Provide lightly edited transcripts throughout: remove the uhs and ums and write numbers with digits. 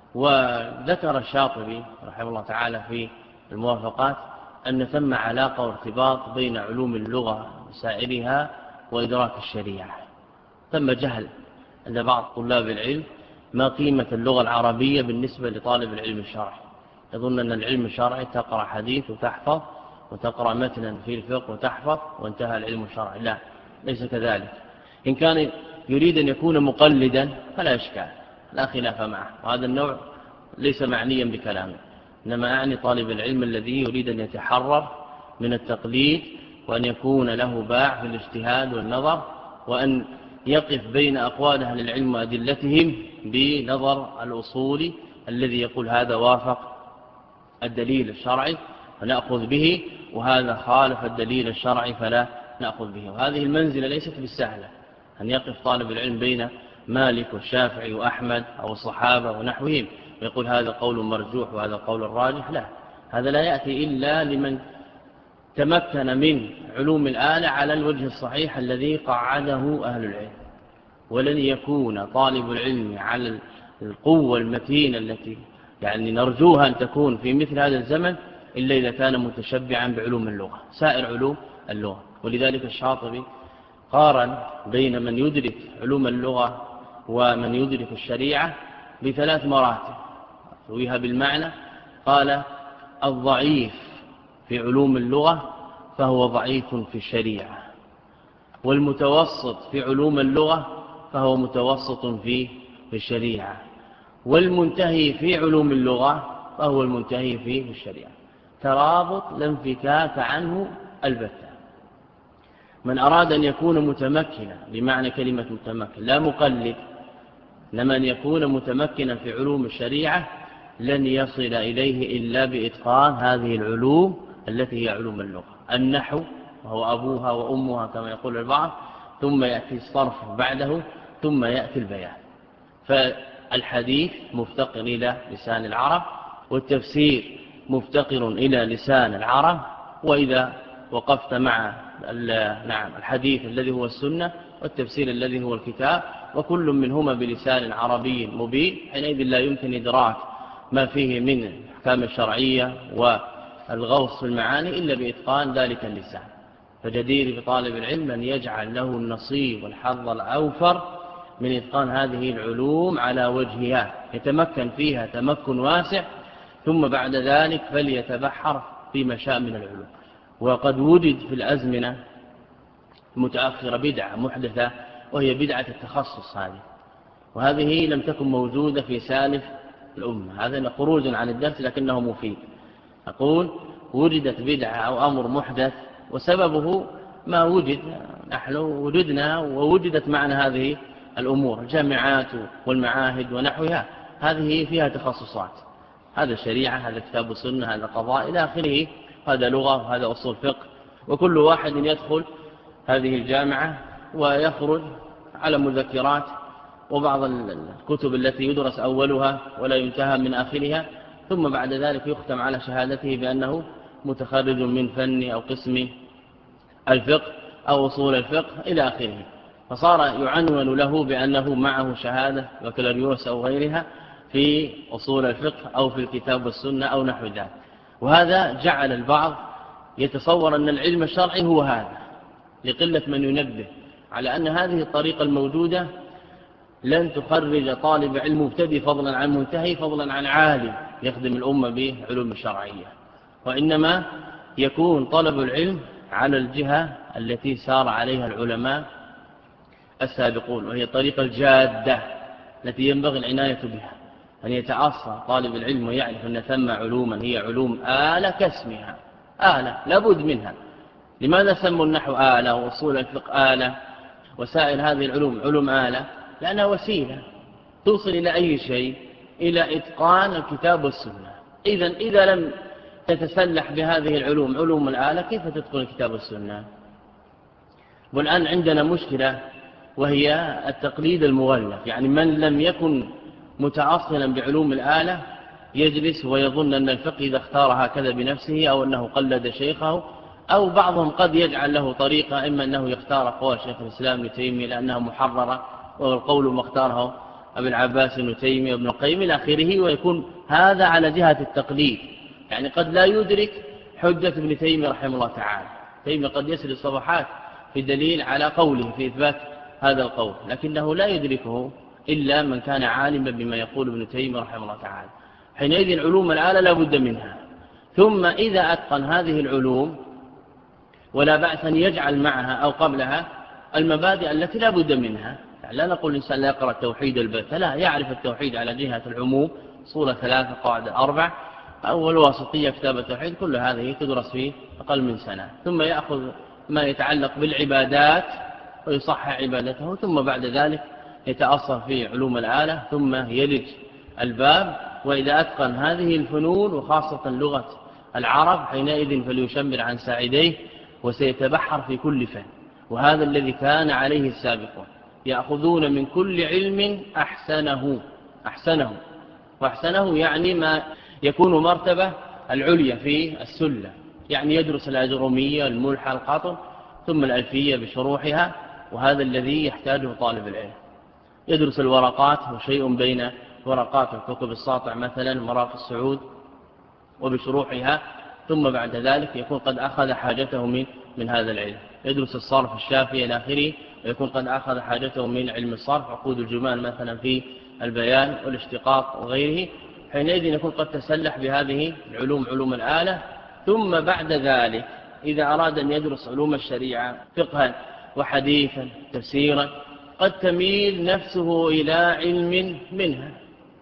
وذكر الشاطبي رحمه الله تعالى في الموافقات أن ثم علاقة وارتباط بين علوم اللغة وسائرها وإدراك الشريعة. ثم جهل عند بعض طلاب العلم ما قيمة اللغة العربية بالنسبة لطالب العلم الشرعي. يظن أن العلم الشرعي تقرأ حديث وتحفظ، وتقرأ متنا في الفقه وتحفظ، وانتهى العلم الشرعي. لا، ليس كذلك. إن كان يريد أن يكون مقلدا فلا إشكال، لا خلاف معه، وهذا النوع ليس معنيا بكلامه. إنما أعني طالب العلم الذي يريد أن يتحرر من التقليد، وأن يكون له باع في الاجتهاد والنظر، وأن يقف بين أقوال أهل العلم وأدلتهم بنظر الأصولي الذي يقول هذا وافق الدليل الشرعي فنأخذ به، وهذا خالف الدليل الشرعي فلا نأخذ به. وهذه المنزلة ليست بالسهلة، أن يقف طالب العلم بين مالك والشافعي وأحمد أو الصحابة ونحوهم ويقول هذا قول مرجوح وهذا قول الراجح. لا، هذا لا يأتي إلا لمن تمكن من علوم الآلة على الوجه الصحيح الذي قعده أهل العلم. ولن يكون طالب العلم على القوة المتينة التي يعني نرجوها أن تكون في مثل هذا الزمن إلا إذا كان متشبعا بعلوم اللغة، سائر علوم اللغة. ولذلك الشاطبي قارن بين من يدرك علوم اللغة ومن يدرك الشريعة بثلاث مراتب رويها بالمعنى. قال الضعيف في علوم اللغة فهو ضعيف في الشريعة، والمتوسط في علوم اللغة فهو متوسط في الشريعة، والمنتهي في علوم اللغة فهو المنتهي في الشريعة. ترابط لا انفكاك عنه البتة. من أراد أن يكون متمكنا بمعنى كلمة متمكن لا مقلد، لمن أن يكون متمكنا في علوم الشريعة لن يصل إليه إلا بإتقان هذه العلوم التي هي علوم اللغة. النحو وهو أبوها وأمها كما يقول البعض، ثم يأتي الصرف بعده، ثم يأتي البيان. فالحديث مفتقر إلى لسان العرب، والتفسير مفتقر إلى لسان العرب. وإذا وقفت مع الحديث الذي هو السنة والتفسير الذي هو الكتاب، وكل منهما بلسان عربي مبين، حينئذ لا يمكن إدراك ما فيه من الأحكام الشرعية والغوص في المعاني إلا بإتقان ذلك اللسان. فجدير بطالب العلم أن يجعل له النصيب والحظ الأوفر من إتقان هذه العلوم على وجهها، يتمكن فيها تمكن واسع، ثم بعد ذلك فليتبحر فيما شاء من العلوم. وقد وجد في الأزمنة المتأخرة بدعة محدثة، وهي بدعة التخصص هذه، وهذه لم تكن موجودة في سالف الأمة. هذا خروج عن الدرس لكنه مفيد. أقول وجدت بدعة أو أمر محدث، وسببه ما وجد، نحن وجدنا ووجدت معنا هذه الأمور، الجامعات والمعاهد ونحوها، هذه فيها تخصصات، هذا الشريعة، هذا كتاب السنة، هذا قضاء إلى آخره، هذا لغة وهذا أصول فقه. وكل واحد يدخل هذه الجامعة ويخرج على مذكرات وبعض الكتب التي يدرس أولها ولا ينتهى من آخرها، ثم بعد ذلك يختم على شهادته بأنه متخرج من فن أو قسم الفقه أو أصول الفقه إلى آخره. فصار يعنون له بأنه معه شهادة بكالوريوس أو غيرها في أصول الفقه أو في الكتاب والسنة أو نحو ذلك. وهذا جعل البعض يتصور أن العلم الشرعي هو هذا، لقلة من ينبه على أن هذه الطريقة الموجودة لن تخرج طالب علم مبتدئ فضلا عن منتهي فضلا عن عالم يخدم الأمة بعلوم الشرعية، وإنما يكون طلب العلم على الجهة التي سار عليها العلماء السابقون، وهي الطريقة الجادة التي ينبغي العناية بها، أن يتعصى طالب العلم ويعرف أن ثم علوما هي علوم آلة كاسمها، آلة لابد منها. لماذا سموا النحو آلة وأصول الفقه آلة وسائر هذه العلوم علوم آلة؟ لأنها وسيلة توصل إلى أي شيء، إلى إتقان الكتاب والسنة. إذا لم تتسلح بهذه العلوم علوم الآلة كيف تتقن الكتاب والسنة؟ والآن عندنا مشكلة وهي التقليد المغلف، يعني من لم يكن متعصلا بعلوم الآلة يجلس ويظن أن الفقه إذا اختار هكذا بنفسه أو أنه قلد شيخه، أو بعضهم قد يجعل له طريقة، إما أنه يختار قول شيخ الإسلام ابن تيمية لأنها محررة وهو القول ما اختاره أبي العباس ابن تيمية وابن القيم إلى آخره، ويكون هذا على جهة التقليد. يعني قد لا يدرك حجة ابن تيمية رحمه الله تعالى، تيمية قد يسرد الصفحات في دليل على قوله في إثبات هذا القول، لكنه لا يدركه إلا من كان عالما بما يقول ابن تيمية رحمه الله تعالى. حينئذ علوم الآلة لا بد منها. ثم إذا أتقن هذه العلوم ولا بأس أن يجعل معها أو قبلها المبادئ التي لا بد منها. يعني لا نقول الإنسان لا يقرأ التوحيد البتة، لا، يعرف التوحيد على جهة العموم، صورة 3 قواعد 4 أول واسطية كتاب التوحيد، كل هذه تدرس في أقل من سنة. ثم يأخذ ما يتعلق بالعبادات ويصحح عبادته، ثم بعد ذلك يتأصل في علوم الآلة، ثم يلج الباب. وإذا أتقن هذه الفنون وخاصة لغة العرب حينئذ فليشمر عن ساعديه وسيتبحر في كل فن. وهذا الذي كان عليه السابقون، يأخذون من كل علم أحسنه وأحسنه يعني ما يكون مرتبة العليا في السلة. يعني يدرس الأجرومية، الملحة، القطن، ثم الألفية بشروحها، وهذا الذي يحتاجه طالب العلم. يدرس الورقات وشيء بين ورقات الكتب الساطع مثلا مراقي السعود وبشروحها، ثم بعد ذلك يكون قد أخذ حاجته من هذا العلم. يدرس الصرف الشافعي إلى آخره، ويكون قد أخذ حاجته من علم الصرف، عقود الجمال مثلا في البيان والاشتقاق وغيره. حينئذ يكون قد تسلح بهذه العلوم، علوم الآلة. ثم بعد ذلك إذا أراد أن يدرس علوم الشريعة فقها وحديثا تفسيرا، قد تميل نفسه إلى علم منها.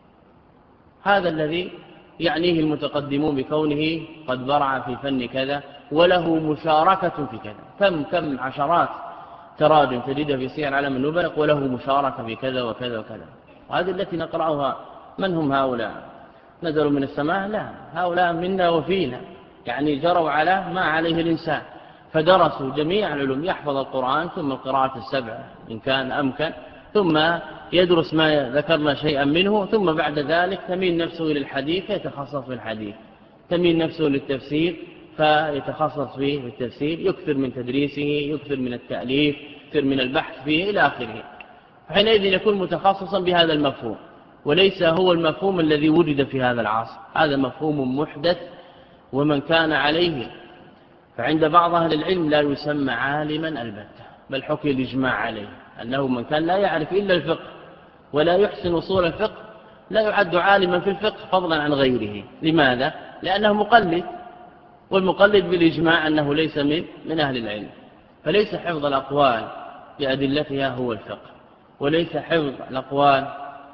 هذا الذي يعنيه المتقدمون بكونه قد برع في فن كذا وله مشاركة في كذا. كم عشرات تراجم تجدها في سير علم النبلاء وله مشاركة في كذا وكذا وكذا. وهذه التي نقرأها من هم هؤلاء؟ نزلوا من السماء؟ لا، هؤلاء منا وفينا، يعني جروا على ما عليه الإنسان، فدرسوا جميع العلوم، يحفظ القرآن ثم القراءة السبع إن كان أمكن، ثم يدرس ما ذكرنا شيئا منه، ثم بعد ذلك تميل نفسه إلى الحديث فيتخصص في الحديث، تميل نفسه للتفسير فيتخصص في التفسير، يكثر من تدريسه، يكثر من التأليف، يكثر من البحث فيه إلى آخره. حينئذ يكون متخصصا بهذا المفهوم، وليس هو المفهوم الذي وجد في هذا العصر، هذا مفهوم محدث. ومن كان عليه فعند بعض أهل العلم لا يسمى عالما البتة، بل حكي الإجماع عليه أنه من كان لا يعرف إلا الفقه ولا يحسن أصول الفقه لا يعد عالما في الفقه فضلا عن غيره. لماذا؟ لأنه مقلد، والمقلد بالإجماع أنه ليس من أهل العلم. فليس حفظ الأقوال بأدلتها هو الفقه، وليس حفظ الأقوال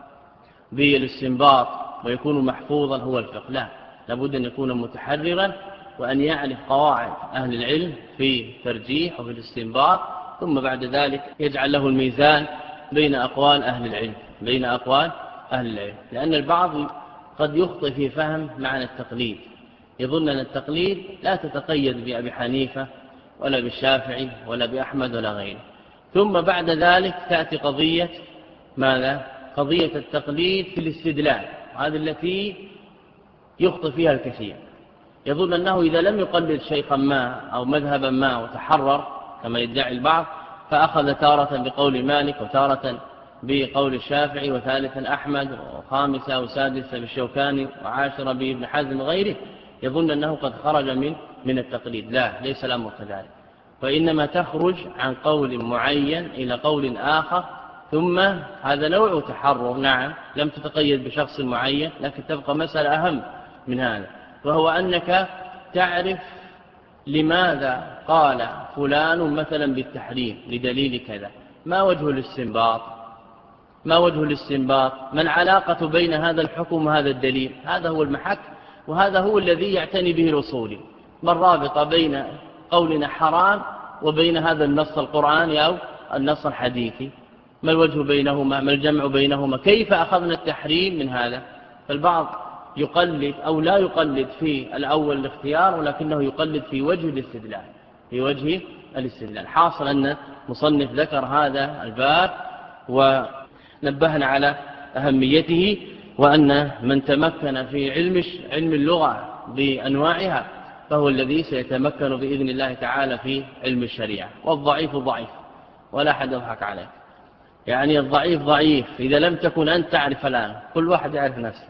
بالاستنباط ويكون محفوظا هو الفقه، لا، لابد أن يكون متحررا وأن يعرف قواعد أهل العلم في الترجيح وفي الاستنباط، ثم بعد ذلك يجعل له الميزان بين أقوال أهل العلم، لأن البعض قد يخطئ في فهم معنى التقليد، يظن أن التقليد لا تتقيد بأبي حنيفة ولا بالشافعي ولا بأحمد ولا غيره. ثم بعد ذلك تأتي قضية ماذا؟ قضية التقليد في الاستدلال، وهذه التي يخطئ فيها الكثير. يظن أنه إذا لم يقلد شيخا ما أو مذهبا ما وتحرر كما يدعي البعض، فأخذ تارة بقول مالك وتارة بقول الشافعي وثالثا أحمد وخامسة وسادسة بالشوكاني وعاشرة بابن حزم وغيره، يظن أنه قد خرج من التقليد. لا، ليس الأمر كذلك، وإنما تخرج عن قول معين إلى قول آخر، ثم هذا نوع تحرر، نعم، لم تتقيد بشخص معين، لكن تبقى مسألة أهم من هذا، وهو أنك تعرف لماذا قال فلان مثلا بالتحريم لدليل كذا، ما وجه الاستنباط، ما العلاقة بين هذا الحكم وهذا الدليل. هذا هو المحك، وهذا هو الذي يعتني به الأصولي. ما الرابطة بين قولنا حرام وبين هذا النص القرآني أو النص الحديثي؟ ما الوجه بينهما؟ ما الجمع بينهما؟ كيف أخذنا التحريم من هذا؟ فالبعض يقلد أو لا يقلد في الأول الاختيار، ولكنه يقلد في وجه الاستدلال. حاصل أن مصنف ذكر هذا الباب ونبهنا على أهميته، وأن من تمكن في علم اللغة بأنواعها فهو الذي سيتمكن بإذن الله تعالى في علم الشريعة. والضعيف ضعيف ولا أحد يضحك عليه. يعني الضعيف ضعيف، إذا لم تكن أنت تعرف الآن، كل واحد يعرف نفسه.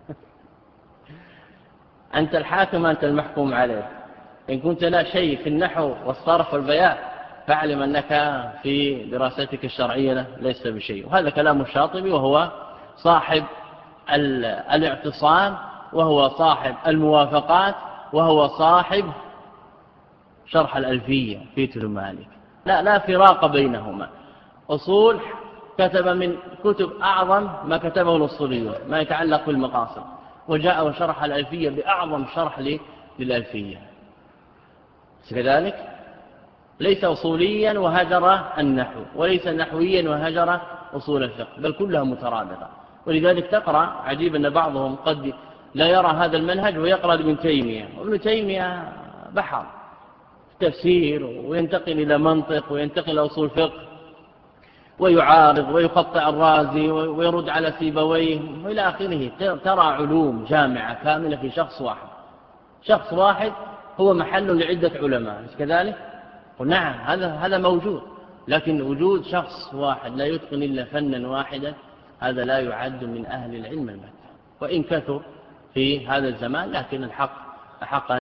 أنت الحاكم، أنت المحكوم عليه. إن كنت لا شيء في النحو والصرف والبيان فاعلم أنك في دراستك الشرعية ليس بشيء. وهذا كلام الشاطبي، وهو صاحب الاعتصام، وهو صاحب الموافقات، وهو صاحب شرح الألفية في تلو مالك. لا فراق بينهما. أصول كتب من كتب أعظم ما كتبه الأصوليون ما يتعلق بالمقاصد، وجاء وشرح الألفية بأعظم شرح للألفية. كذلك ليس أصوليا وهجر النحو، وليس نحويا وهجر أصول الفقه، بل كلها مترابطة. ولذلك تقرأ عجيب أن بعضهم قد لا يرى هذا المنهج ويقرأ ابن تيمية، وابن تيمية بحر تفسير، وينتقل إلى منطق، وينتقل إلى أصول فقه، ويعارض ويقطع الرازي ويرد على سيبويه وإلى آخره. ترى علوم جامعة كاملة في شخص واحد. شخص واحد هو محل لعدة علماء، كذلك؟ نعم، هذا موجود، لكن وجود شخص واحد لا يتقن إلا فنا واحدا، هذا لا يعد من أهل العلم البتة، وإن كثر في هذا الزمان، لكن الحق أحق